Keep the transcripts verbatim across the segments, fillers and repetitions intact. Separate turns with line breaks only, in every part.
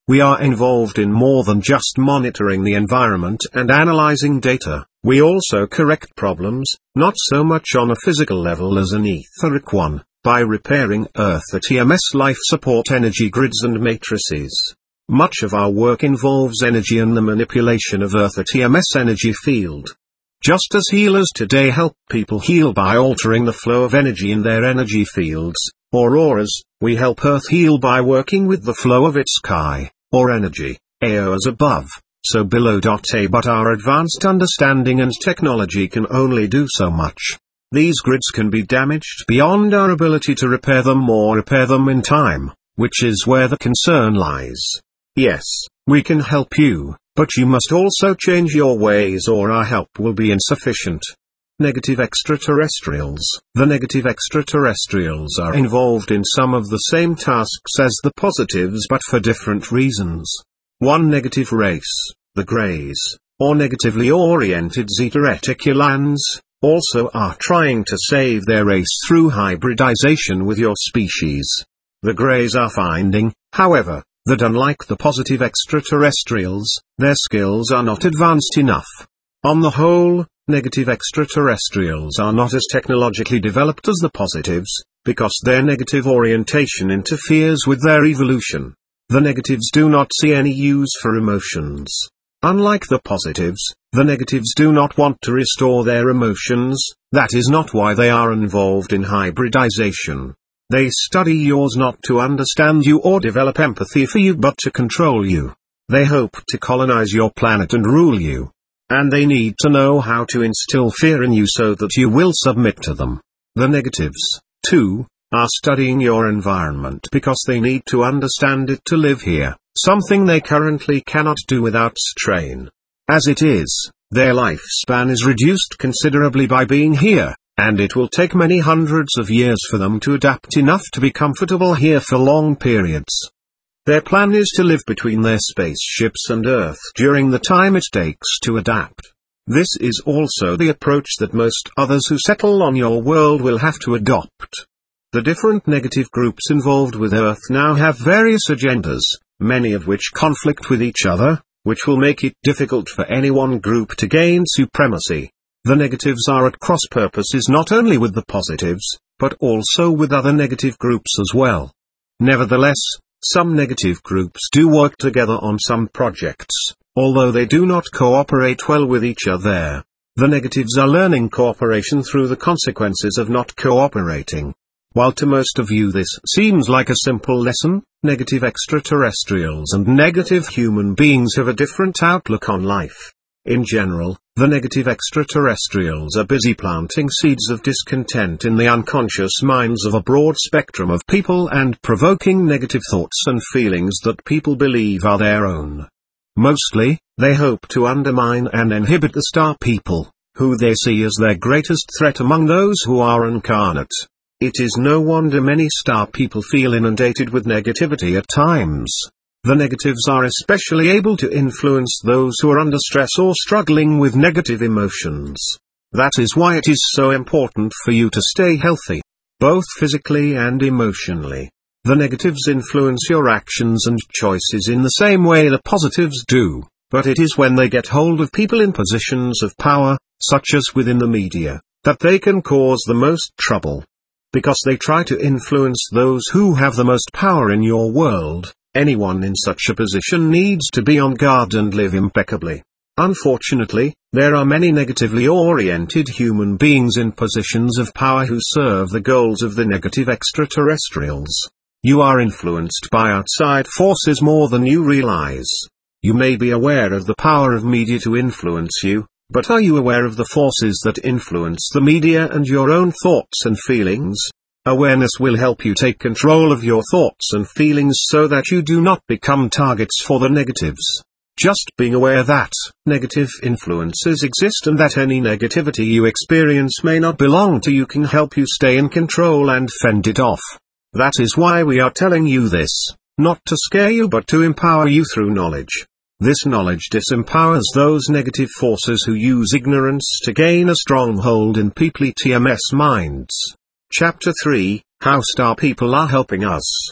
We are involved in more than just monitoring the environment and analyzing data. We also correct problems, not so much on a physical level as an etheric one, by repairing Earth A T M S life support energy grids and matrices. Much of our work involves energy and the manipulation of Earth A T M S energy field. Just as healers today help people heal by altering the flow of energy in their energy fields, or auras, we help Earth heal by working with the flow of its Chi, or energy, A O as above, so below. A But our advanced understanding and technology can only do so much. These grids can be damaged beyond our ability to repair them or repair them in time, which is where the concern lies. Yes, we can help you, but you must also change your ways or our help will be insufficient. Negative extraterrestrials. The negative extraterrestrials are involved in some of the same tasks as the positives but for different reasons. One negative race, the Greys, or negatively oriented Zeta Reticulans, also are trying to save their race through hybridization with your species. The Greys are finding, however, that unlike the positive extraterrestrials, their skills are not advanced enough. On the whole, negative extraterrestrials are not as technologically developed as the positives, because their negative orientation interferes with their evolution. The negatives do not see any use for emotions. Unlike the positives, the negatives do not want to restore their emotions. That is not why they are involved in hybridization. They study yours not to understand you or develop empathy for you but to control you. They hope to colonize your planet and rule you. And they need to know how to instill fear in you so that you will submit to them. The negatives, too, are studying your environment because they need to understand it to live here, something they currently cannot do without strain. As it is, their lifespan is reduced considerably by being here, and it will take many hundreds of years for them to adapt enough to be comfortable here for long periods. Their plan is to live between their spaceships and Earth during the time it takes to adapt. This is also the approach that most others who settle on your world will have to adopt. The different negative groups involved with Earth now have various agendas, many of which conflict with each other, which will make it difficult for any one group to gain supremacy. The negatives are at cross purposes not only with the positives, but also with other negative groups as well. Nevertheless, some negative groups do work together on some projects, although they do not cooperate well with each other. The negatives are learning cooperation through the consequences of not cooperating. While to most of you this seems like a simple lesson, negative extraterrestrials and negative human beings have a different outlook on life. In general, the negative extraterrestrials are busy planting seeds of discontent in the unconscious minds of a broad spectrum of people and provoking negative thoughts and feelings that people believe are their own. Mostly, they hope to undermine and inhibit the star people, who they see as their greatest threat among those who are incarnate. It is no wonder many star people feel inundated with negativity at times. The negatives are especially able to influence those who are under stress or struggling with negative emotions. That is why it is so important for you to stay healthy, both physically and emotionally. The negatives influence your actions and choices in the same way the positives do, but it is when they get hold of people in positions of power, such as within the media, that they can cause the most trouble. Because they try to influence those who have the most power in your world. Anyone in such a position needs to be on guard and live impeccably. Unfortunately, there are many negatively oriented human beings in positions of power who serve the goals of the negative extraterrestrials. You are influenced by outside forces more than you realize. You may be aware of the power of media to influence you, but are you aware of the forces that influence the media and your own thoughts and feelings? Awareness will help you take control of your thoughts and feelings so that you do not become targets for the negatives. Just being aware that negative influences exist and that any negativity you experience may not belong to you can help you stay in control and fend it off. That is why we are telling you this, not to scare you but to empower you through knowledge. This knowledge disempowers those negative forces who use ignorance to gain a stronghold in people E T M S minds. Chapter three, How Star People Are Helping Us.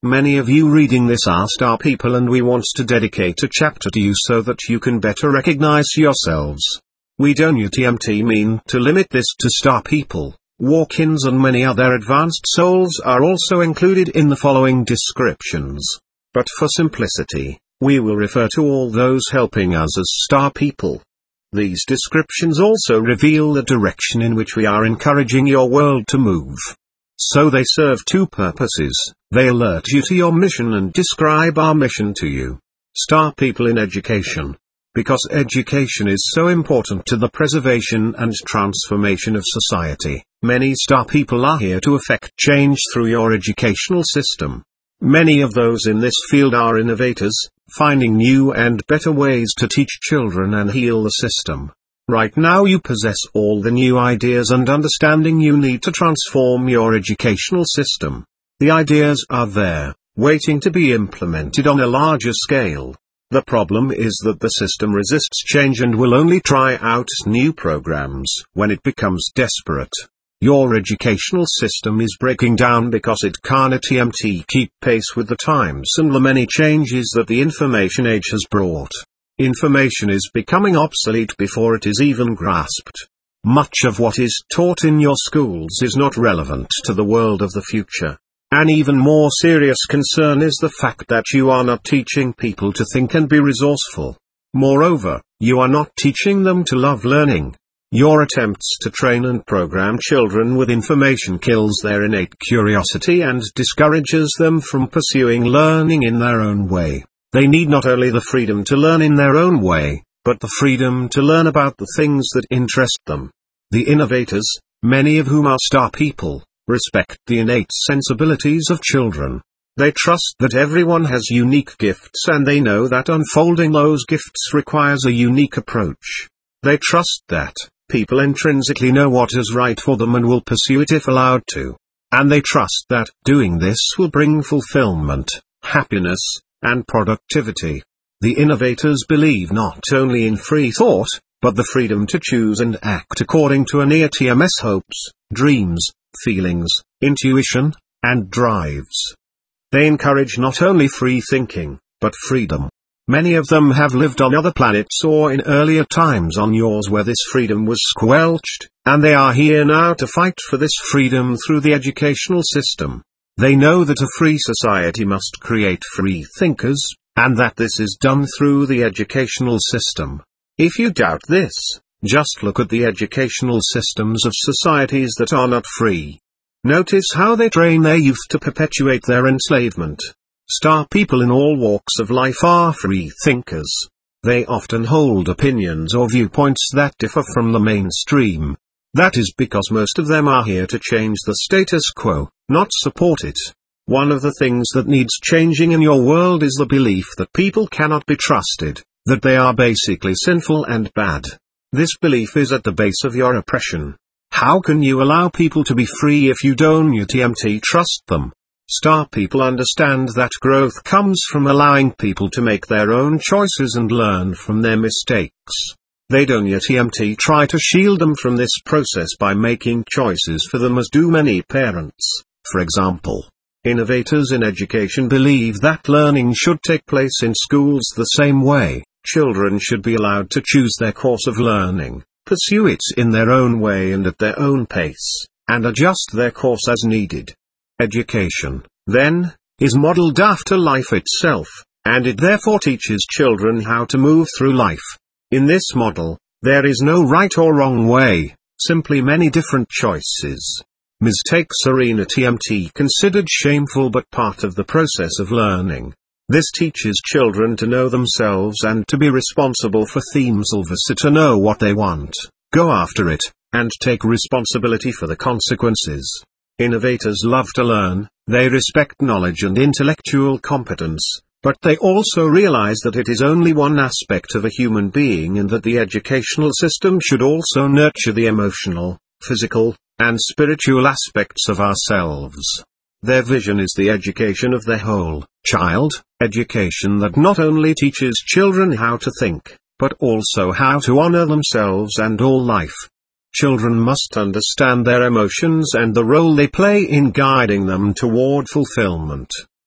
Many of you reading this are star people, and we want to dedicate a chapter to you so that you can better recognize yourselves. We don't U T M T mean to limit this to star people. Walk-ins and many other advanced souls are also included in the following descriptions. But for simplicity, we will refer to all those helping us as star people. These descriptions also reveal the direction in which we are encouraging your world to move. So they serve two purposes. They alert you to your mission and describe our mission to you. Star people in education. Because education is so important to the preservation and transformation of society, many star people are here to effect change through your educational system. Many of those in this field are innovators, finding new and better ways to teach children and heal the system. Right now you possess all the new ideas and understanding you need to transform your educational system. The ideas are there, waiting to be implemented on a larger scale. The problem is that the system resists change and will only try out new programs when it becomes desperate. Your educational system is breaking down because it can't U T M T keep pace with the times and the many changes that the information age has brought. Information is becoming obsolete before it is even grasped. Much of what is taught in your schools is not relevant to the world of the future. An even more serious concern is the fact that you are not teaching people to think and be resourceful. Moreover, you are not teaching them to love learning. Your attempts to train and program children with information kills their innate curiosity and discourages them from pursuing learning in their own way. They need not only the freedom to learn in their own way, but the freedom to learn about the things that interest them. The innovators, many of whom are star people, respect the innate sensibilities of children. They trust that everyone has unique gifts and they know that unfolding those gifts requires a unique approach. They trust that people intrinsically know what is right for them and will pursue it if allowed to. And they trust that doing this will bring fulfillment, happiness, and productivity. The innovators believe not only in free thought, but the freedom to choose and act according to an E A T M S hopes, dreams, feelings, intuition, and drives. They encourage not only free thinking, but freedom. Many of them have lived on other planets or in earlier times on yours where this freedom was squelched, and they are here now to fight for this freedom through the educational system. They know that a free society must create free thinkers, and that this is done through the educational system. If you doubt this, just look at the educational systems of societies that are not free. Notice how they train their youth to perpetuate their enslavement. Star people in all walks of life are free thinkers. They often hold opinions or viewpoints that differ from the mainstream. That is because most of them are here to change the status quo, not support it. One of the things that needs changing in your world is the belief that people cannot be trusted, that they are basically sinful and bad. This belief is at the base of your oppression. How can you allow people to be free if you don't U T M T trust them? Star people understand that growth comes from allowing people to make their own choices and learn from their mistakes. They don't U T M T try to shield them from this process by making choices for them as do many parents. For example, innovators in education believe that learning should take place in schools the same way. Children should be allowed to choose their course of learning, pursue it in their own way and at their own pace, and adjust their course as needed. Education, then, is modeled after life itself, and it therefore teaches children how to move through life. In this model, there is no right or wrong way, simply many different choices. Mistakes are in U T M T considered shameful but part of the process of learning. This teaches children to know themselves and to be responsible for themselves, to know what they want, go after it, and take responsibility for the consequences. Innovators love to learn, they respect knowledge and intellectual competence, but they also realize that it is only one aspect of a human being and that the educational system should also nurture the emotional, physical, and spiritual aspects of ourselves. Their vision is the education of the whole child, education that not only teaches children how to think, but also how to honor themselves and all life. Children must understand their emotions and the role they play in guiding them toward fulfillment.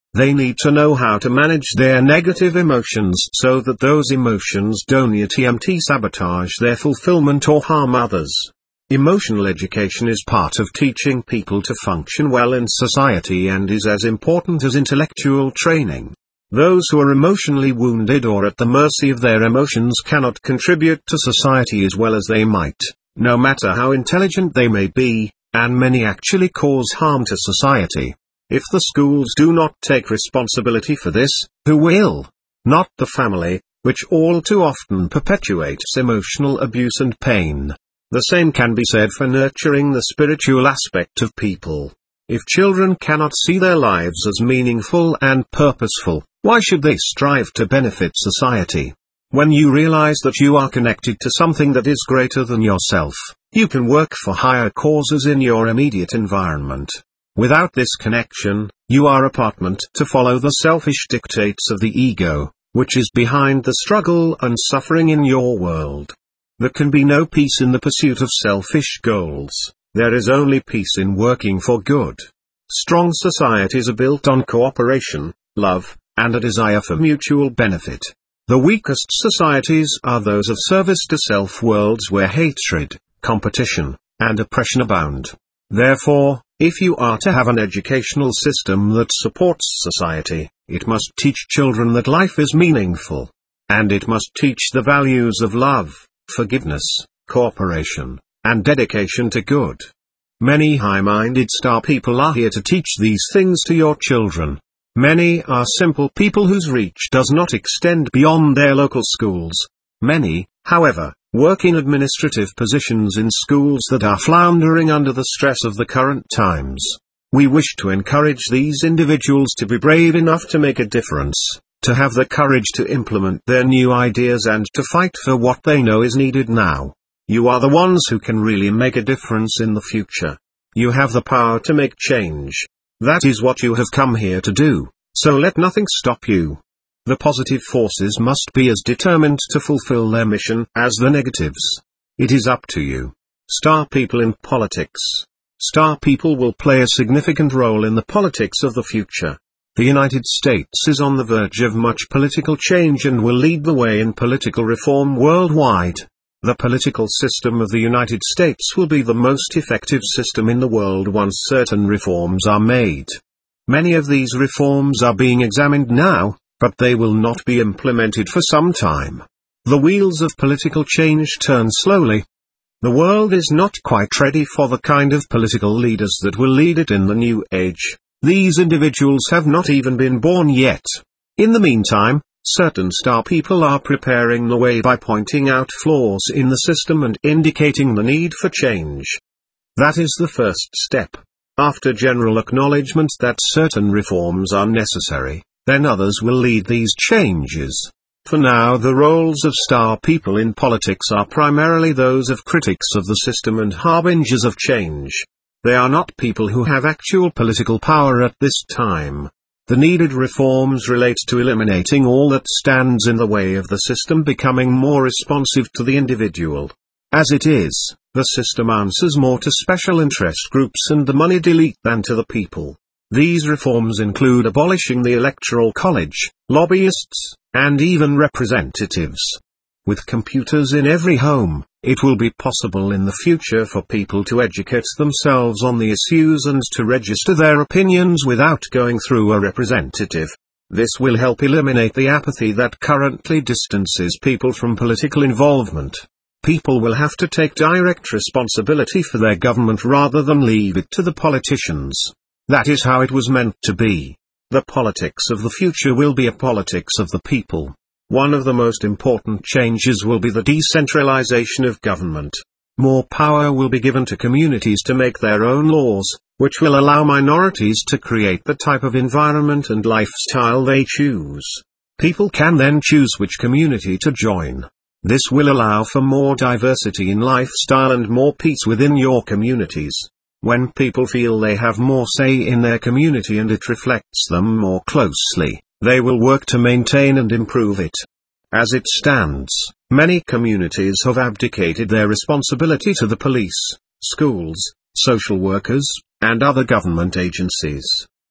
They need to know how to manage their negative emotions so that those emotions don't sabotage their fulfillment or harm others. Emotional education is part of teaching people to function well in society and is as important as intellectual training. Those who are emotionally wounded or at the mercy of their emotions cannot contribute to society as well as they might, no matter how intelligent they may be, and many actually cause harm to society. If the schools do not take responsibility for this, who will? Not the family, which all too often perpetuates emotional abuse and pain. The same can be said for nurturing the spiritual aspect of people. If children cannot see their lives as meaningful and purposeful, why should they strive to benefit society? When you realize that you are connected to something that is greater than yourself, you can work for higher causes in your immediate environment. Without this connection, you are a part to follow the selfish dictates of the ego, which is behind the struggle and suffering in your world. There can be no peace in the pursuit of selfish goals. There is only peace in working for good. Strong societies are built on cooperation, love, and a desire for mutual benefit. The weakest societies are those of service to self worlds where hatred, competition, and oppression abound. Therefore, if you are to have an educational system that supports society, it must teach children that life is meaningful. And it must teach the values of love, forgiveness, cooperation, and dedication to good. Many high-minded star people are here to teach these things to your children. Many are simple people whose reach does not extend beyond their local schools. Many, however, work in administrative positions in schools that are floundering under the stress of the current times. We wish to encourage these individuals to be brave enough to make a difference, to have the courage to implement their new ideas and to fight for what they know is needed now. You are the ones who can really make a difference in the future. You have the power to make change. That is what you have come here to do, so let nothing stop you. The positive forces must be as determined to fulfill their mission as the negatives. It is up to you. Star people in politics. Star people will play a significant role in the politics of the future. The United States is on the verge of much political change and will lead the way in political reform worldwide. The political system of the United States will be the most effective system in the world once certain reforms are made. Many of these reforms are being examined now, but they will not be implemented for some time. The wheels of political change turn slowly. The world is not quite ready for the kind of political leaders that will lead it in the new age. These individuals have not even been born yet. In the meantime, certain star people are preparing the way by pointing out flaws in the system and indicating the need for change. That is the first step. After general acknowledgement that certain reforms are necessary, then others will lead these changes. For now, the roles of star people in politics are primarily those of critics of the system and harbingers of change. They are not people who have actual political power at this time. The needed reforms relate to eliminating all that stands in the way of the system becoming more responsive to the individual. As it is, the system answers more to special interest groups and the moneyed elite than to the people. These reforms include abolishing the electoral college, lobbyists, and even representatives. With computers in every home, it will be possible in the future for people to educate themselves on the issues and to register their opinions without going through a representative. This will help eliminate the apathy that currently distances people from political involvement. People will have to take direct responsibility for their government rather than leave it to the politicians. That is how it was meant to be. The politics of the future will be a politics of the people. One of the most important changes will be the decentralization of government. More power will be given to communities to make their own laws, which will allow minorities to create the type of environment and lifestyle they choose. People can then choose which community to join. This will allow for more diversity in lifestyle and more peace within your communities. When people feel they have more say in their community and it reflects them more closely, they will work to maintain and improve it. As it stands, many communities have abdicated their responsibility to the police, schools, social workers, and other government agencies.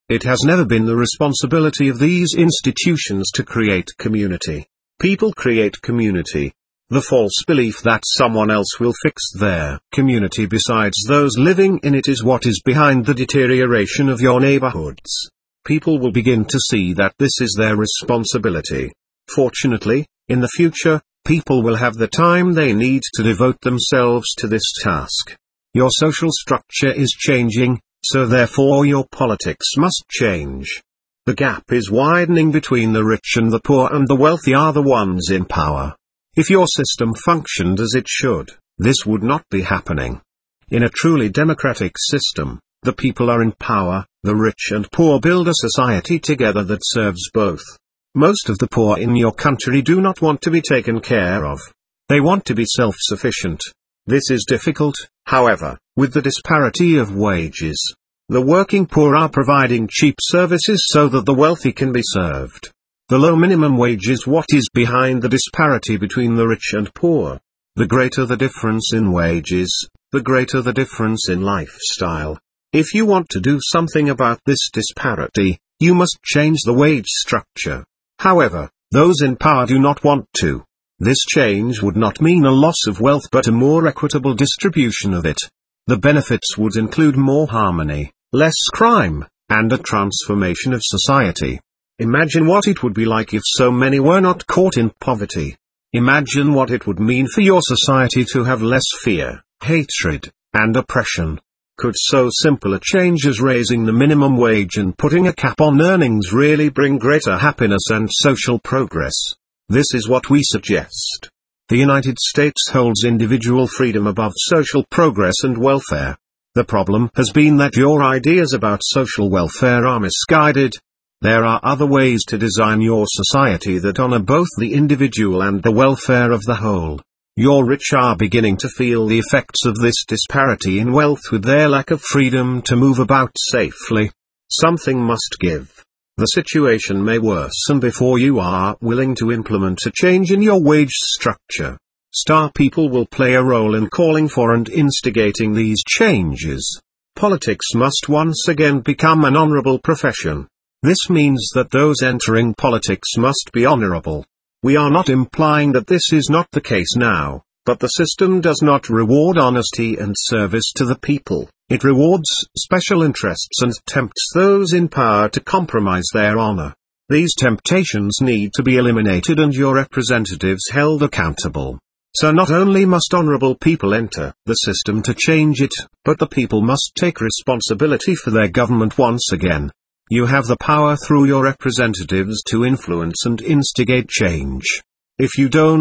It has never been the responsibility of these institutions to create community. People create community. The false belief that someone else will fix their community besides those living in it is what is behind the deterioration of your neighborhoods. People will begin to see that this is their responsibility. Fortunately, in the future, people will have the time they need to devote themselves to this task. Your social structure is changing, so therefore your politics must change. The gap is widening between the rich and the poor, and the wealthy are the ones in power. If your system functioned as it should, this would not be happening. In a truly democratic system, the people are in power, the rich and poor build a society together that serves both. Most of the poor in your country do not want to be taken care of. They want to be self-sufficient. This is difficult, however, with the disparity of wages. The working poor are providing cheap services so that the wealthy can be served. The low minimum wage is what is behind the disparity between the rich and poor. The greater the difference in wages, the greater the difference in lifestyle. If you want to do something about this disparity, you must change the wage structure. However, those in power do not want to. This change would not mean a loss of wealth but a more equitable distribution of it. The benefits would include more harmony, less crime, and a transformation of society. Imagine what it would be like if so many were not caught in poverty. Imagine what it would mean for your society to have less fear, hatred, and oppression. Could so simple a change as raising the minimum wage and putting a cap on earnings really bring greater happiness and social progress? This is what we suggest. The United States holds individual freedom above social progress and welfare. The problem has been that your ideas about social welfare are misguided. There are other ways to design your society that honor both the individual and the welfare of the whole. Your rich are beginning to feel the effects of this disparity in wealth with their lack of freedom to move about safely. Something must give. The situation may worsen before you are willing to implement a change in your wage structure. Star people will play a role in calling for and instigating these changes. Politics must once again become an honorable profession. This means that those entering politics must be honorable. We are not implying that this is not the case now, but the system does not reward honesty and service to the people. It rewards special interests and tempts those in power to compromise their honor. These temptations need to be eliminated and your representatives held accountable. So not only must honorable people enter the system to change it, but the people must take responsibility for their government once again. You have the power through your representatives to influence and instigate change. If you don't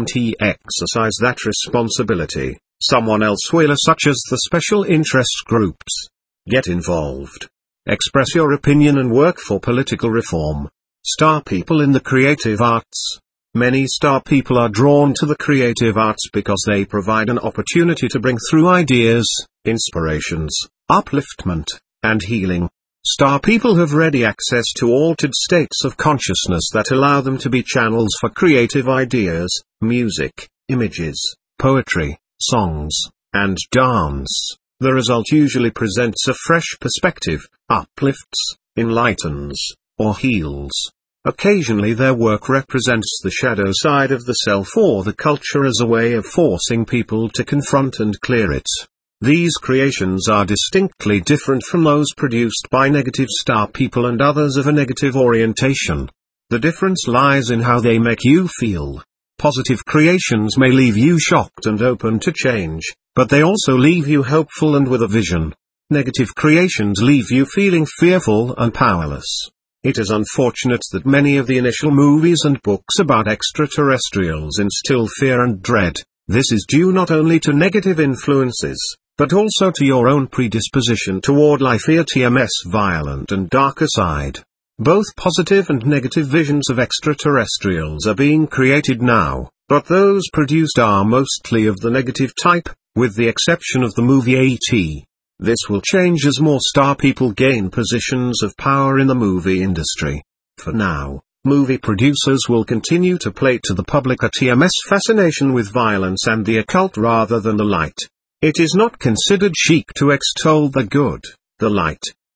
exercise that responsibility, someone else will, such as the special interest groups. Get involved. Express your opinion and work for political reform. Star people in the creative arts. Many star people are drawn to the creative arts because they provide an opportunity to bring through ideas, inspirations, upliftment, and healing. Star people have ready access to altered states of consciousness that allow them to be channels for creative ideas, music, images, poetry, songs, and dance. The result usually presents a fresh perspective, uplifts, enlightens, or heals. Occasionally their work represents the shadow side of the self or the culture as a way of forcing people to confront and clear it. These creations are distinctly different from those produced by negative star people and others of a negative orientation. The difference lies in how they make you feel. Positive creations may leave you shocked and open to change, but they also leave you hopeful and with a vision. Negative creations leave you feeling fearful and powerless. It is unfortunate that many of the initial movies and books about extraterrestrials instill fear and dread. This is due not only to negative influences, but also to your own predisposition toward life, T M S violent and darker side. Both positive and negative visions of extraterrestrials are being created now, but those produced are mostly of the negative type, with the exception of the movie A T This will change as more star people gain positions of power in the movie industry. For now, movie producers will continue to play to the public a T M S fascination with violence and the occult rather than the light. It is not considered chic to extol the good, the light,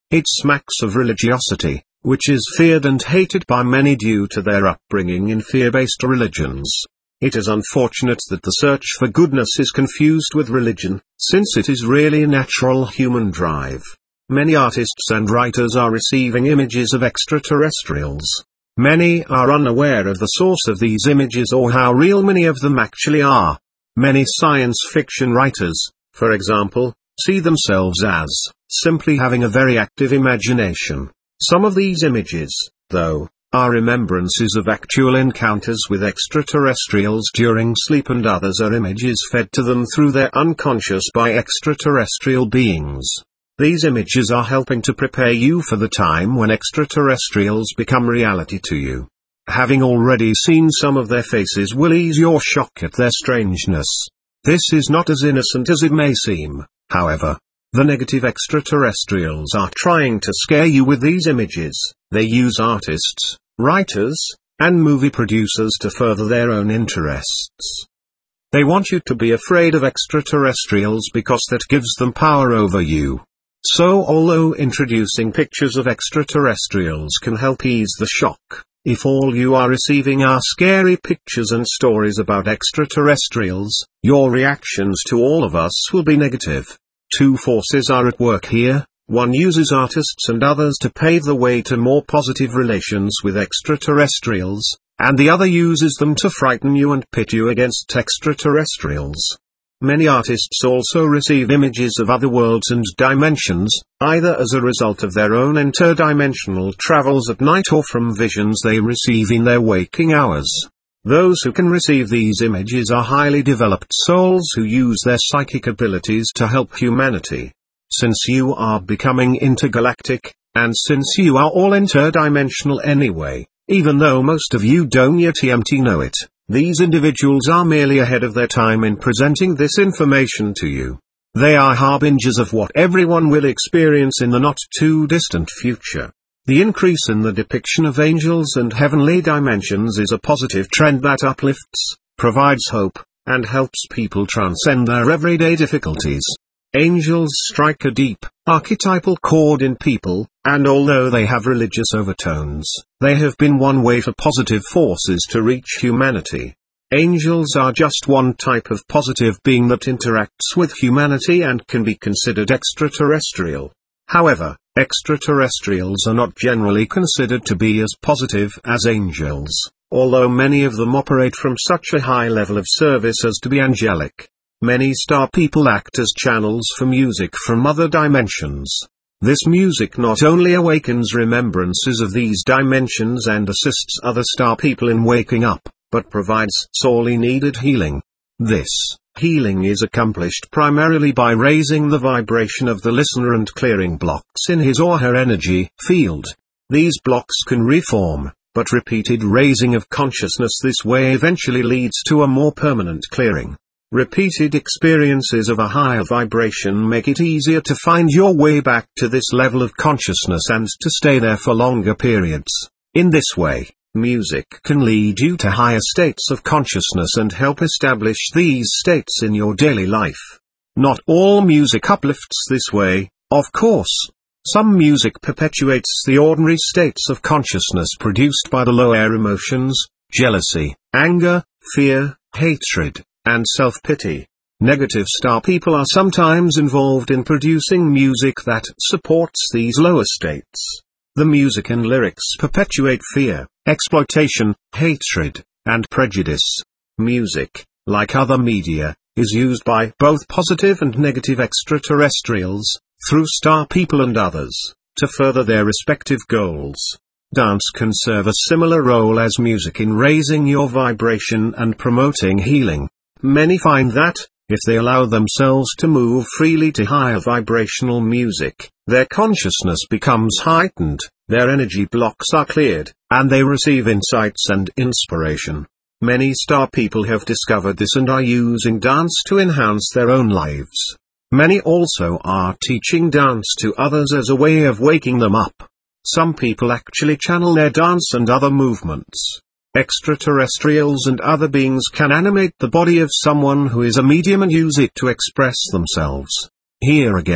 It smacks of religiosity, which is feared and hated by many due to their upbringing in fear-based religions. It is unfortunate that the search for goodness is confused with religion, since it is really a natural human drive. Many artists and writers are receiving images of extraterrestrials. Many are unaware of the source of these images or how real many of them actually are. Many science fiction writers, for example, see themselves as simply having a very active imagination. Some of these images, though, are remembrances of actual encounters with extraterrestrials during sleep, and others are images fed to them through their unconscious by extraterrestrial beings. These images are helping to prepare you for the time when extraterrestrials become reality to you. Having already seen some of their faces will ease your shock at their strangeness. This is not as innocent as it may seem, however. The negative extraterrestrials are trying to scare you with these images. They use artists, writers, and movie producers to further their own interests. They want you to be afraid of extraterrestrials because that gives them power over you. So although introducing pictures of extraterrestrials can help ease the shock, if all you are receiving are scary pictures and stories about extraterrestrials, your reactions to all of us will be negative. Two forces are at work here. One uses artists and others to pave the way to more positive relations with extraterrestrials, and the other uses them to frighten you and pit you against extraterrestrials. Many artists also receive images of other worlds and dimensions, either as a result of their own interdimensional travels at night or from visions they receive in their waking hours. Those who can receive these images are highly developed souls who use their psychic abilities to help humanity. Since you are becoming intergalactic, and since you are all interdimensional anyway, even though most of you don't yet know it, these individuals are merely ahead of their time in presenting this information to you. They are harbingers of what everyone will experience in the not-too-distant future. The increase in the depiction of angels and heavenly dimensions is a positive trend that uplifts, provides hope, and helps people transcend their everyday difficulties. Angels strike a deep, archetypal chord in people, and although they have religious overtones, they have been one way for positive forces to reach humanity. Angels are just one type of positive being that interacts with humanity and can be considered extraterrestrial. However, extraterrestrials are not generally considered to be as positive as angels, although many of them operate from such a high level of service as to be angelic. Many star people act as channels for music from other dimensions. This music not only awakens remembrances of these dimensions and assists other star people in waking up, but provides sorely needed healing. This healing is accomplished primarily by raising the vibration of the listener and clearing blocks in his or her energy field. These blocks can reform, but repeated raising of consciousness this way eventually leads to a more permanent clearing. Repeated experiences of a higher vibration make it easier to find your way back to this level of consciousness and to stay there for longer periods. In this way, music can lead you to higher states of consciousness and help establish these states in your daily life. Not all music uplifts this way, of course. Some music perpetuates the ordinary states of consciousness produced by the lower emotions, jealousy, anger, fear, hatred, and self-pity. Negative star people are sometimes involved in producing music that supports these lower states. The music and lyrics perpetuate fear, exploitation, hatred, and prejudice. Music, like other media, is used by both positive and negative extraterrestrials, through star people and others, to further their respective goals. Dance can serve a similar role as music in raising your vibration and promoting healing. Many find that, if they allow themselves to move freely to higher vibrational music, their consciousness becomes heightened, their energy blocks are cleared, and they receive insights and inspiration. Many star people have discovered this and are using dance to enhance their own lives. Many also are teaching dance to others as a way of waking them up. Some people actually channel their dance and other movements. Extraterrestrials and other beings can animate the body of someone who is a medium and use it to express themselves. Here again,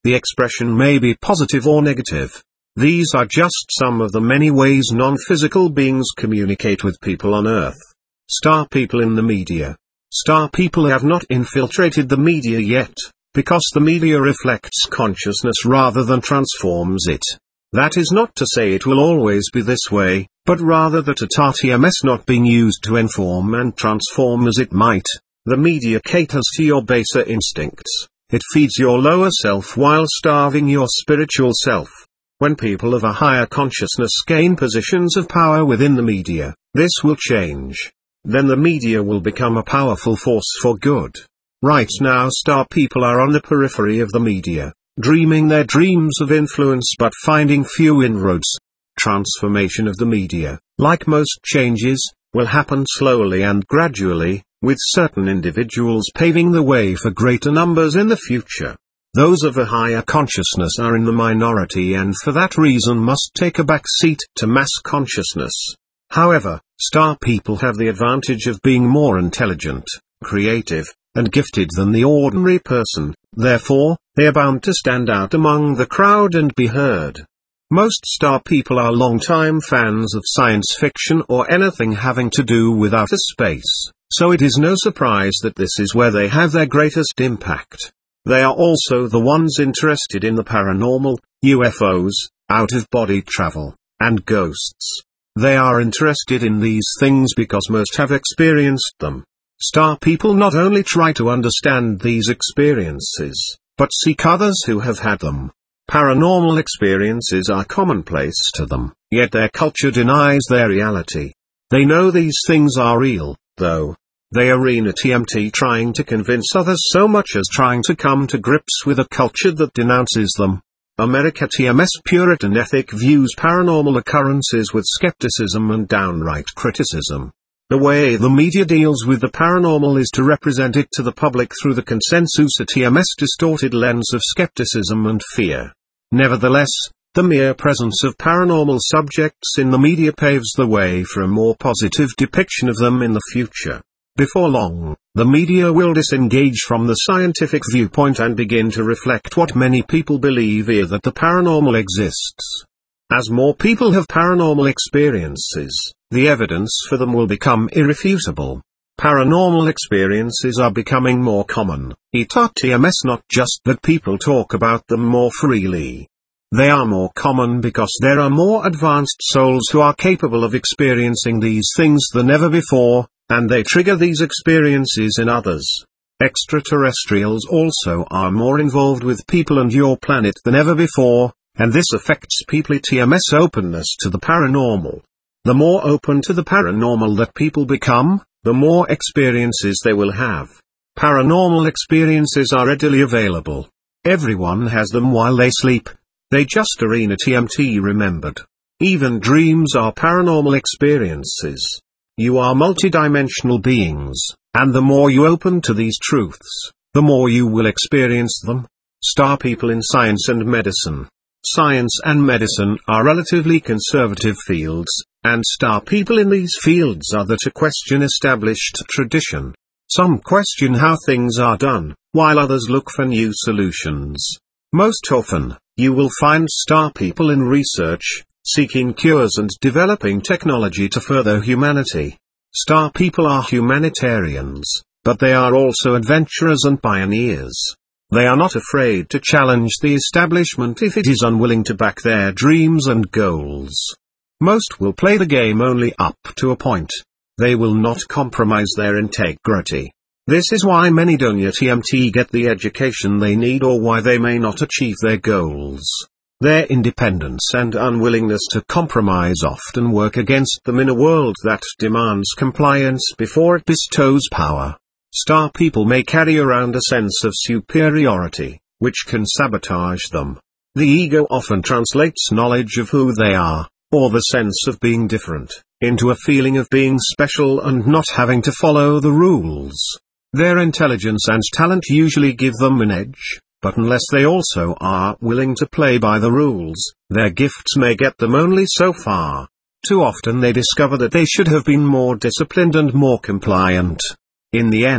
The expression may be positive or negative. These are just some of the many ways non-physical beings communicate with people on Earth. Star people in the media. Star people have not infiltrated the media yet, because the media reflects consciousness rather than transforms it. That is not to say it will always be this way, but rather that a T M S not being used to inform and transform as it might. The media caters to your baser instincts. It feeds your lower self while starving your spiritual self. When people of a higher consciousness gain positions of power within the media, this will change. Then the media will become a powerful force for good. Right now star people are on the periphery of the media, dreaming their dreams of influence but finding few inroads. Transformation of the media, like most changes, will happen slowly and gradually, with certain individuals paving the way for greater numbers in the future. Those of a higher consciousness are in the minority and for that reason must take a back seat to mass consciousness. However, star people have the advantage of being more intelligent, creative, and gifted than the ordinary person, therefore, they are bound to stand out among the crowd and be heard. Most star people are long-time fans of science fiction or anything having to do with outer space, so it is no surprise that this is where they have their greatest impact. They are also the ones interested in the paranormal, U F Os, out-of-body travel, and ghosts. They are interested in these things because most have experienced them. Star people not only try to understand these experiences, but seek others who have had them. Paranormal experiences are commonplace to them, yet their culture denies their reality. They know these things are real, though. They are in a T M T trying to convince others so much as trying to come to grips with a culture that denounces them. America T M S Puritan ethic views paranormal occurrences with skepticism and downright criticism. The way the media deals with the paranormal is to represent it to the public through the consensus a T M S distorted lens of skepticism and fear. Nevertheless, the mere presence of paranormal subjects in the media paves the way for a more positive depiction of them in the future. Before long, the media will disengage from the scientific viewpoint and begin to reflect what many people believe here, that the paranormal exists. As more people have paranormal experiences, the evidence for them will become irrefutable. Paranormal experiences are becoming more common. It T M S not just that people talk about them more freely. They are more common because there are more advanced souls who are capable of experiencing these things than ever before, and they trigger these experiences in others. Extraterrestrials also are more involved with people and your planet than ever before, and this affects people T M S openness to the paranormal. The more open to the paranormal that people become, the more experiences they will have. Paranormal experiences are readily available. Everyone has them while they sleep. They just are in a T M T remembered. Even dreams are paranormal experiences. You are multidimensional beings, and the more you open to these truths, the more you will experience them. Star people in science and medicine. Science and medicine are relatively conservative fields, and star people in these fields are there to question established tradition. Some question how things are done, while others look for new solutions. Most often, you will find star people in research, seeking cures and developing technology to further humanity. Star people are humanitarians, but they are also adventurers and pioneers. They are not afraid to challenge the establishment if it is unwilling to back their dreams and goals. Most will play the game only up to a point. They will not compromise their integrity. This is why many don't yet T M T get the education they need, or why they may not achieve their goals. Their independence and unwillingness to compromise often work against them in a world that demands compliance before it bestows power. Star people may carry around a sense of superiority, which can sabotage them. The ego often translates knowledge of who they are, or the sense of being different, into a feeling of being special and not having to follow the rules. Their intelligence and talent usually give them an edge, but unless they also are willing to play by the rules, their gifts may get them only so far. Too often they discover that they should have been more disciplined and more compliant. In the end,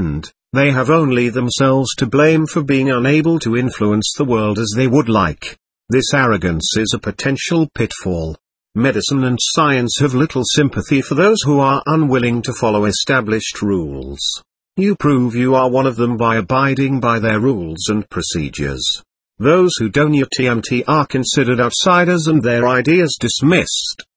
They have only themselves to blame for being unable to influence the world as they would like. This arrogance is a potential pitfall. Medicine and science have little sympathy for those who are unwilling to follow established rules. You prove you are one of them by abiding by their rules and procedures. Those who don't are considered outsiders and their ideas dismissed.